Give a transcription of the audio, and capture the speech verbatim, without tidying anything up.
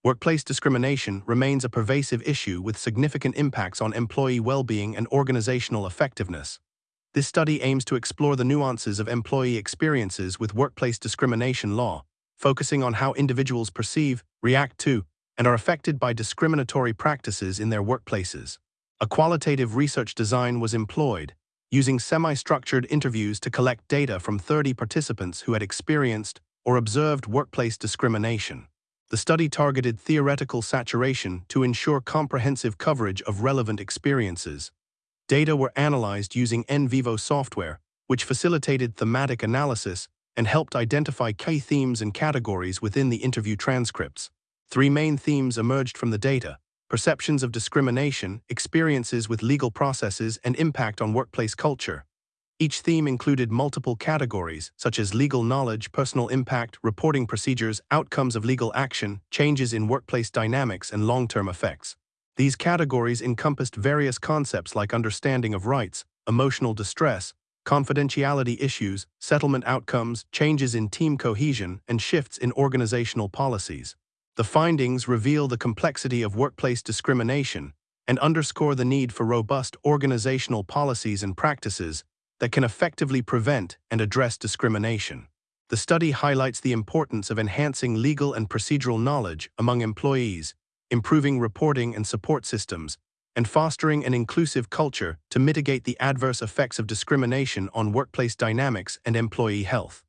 Workplace discrimination remains a pervasive issue with significant impacts on employee well-being and organizational effectiveness. This study aims to explore the nuances of employee experiences with workplace discrimination law, focusing on how individuals perceive, react to, and are affected by discriminatory practices in their workplaces. A qualitative research design was employed, using semi-structured interviews to collect data from thirty participants who had experienced or observed workplace discrimination. The study targeted theoretical saturation to ensure comprehensive coverage of relevant experiences. Data were analyzed using NVivo software, which facilitated thematic analysis and helped identify key themes and categories within the interview transcripts. Three main themes emerged from the data: perceptions of discrimination, experiences with legal processes, and impact on workplace culture. Each theme included multiple categories, such as legal knowledge, personal impact, reporting procedures, outcomes of legal action, changes in workplace dynamics, and long-term effects. These categories encompassed various concepts like understanding of rights, emotional distress, confidentiality issues, settlement outcomes, changes in team cohesion, and shifts in organizational policies. The findings reveal the complexity of workplace discrimination and underscore the need for robust organizational policies and practices that can effectively prevent and address discrimination. The study highlights the importance of enhancing legal and procedural knowledge among employees, improving reporting and support systems, and fostering an inclusive culture to mitigate the adverse effects of discrimination on workplace dynamics and employee health.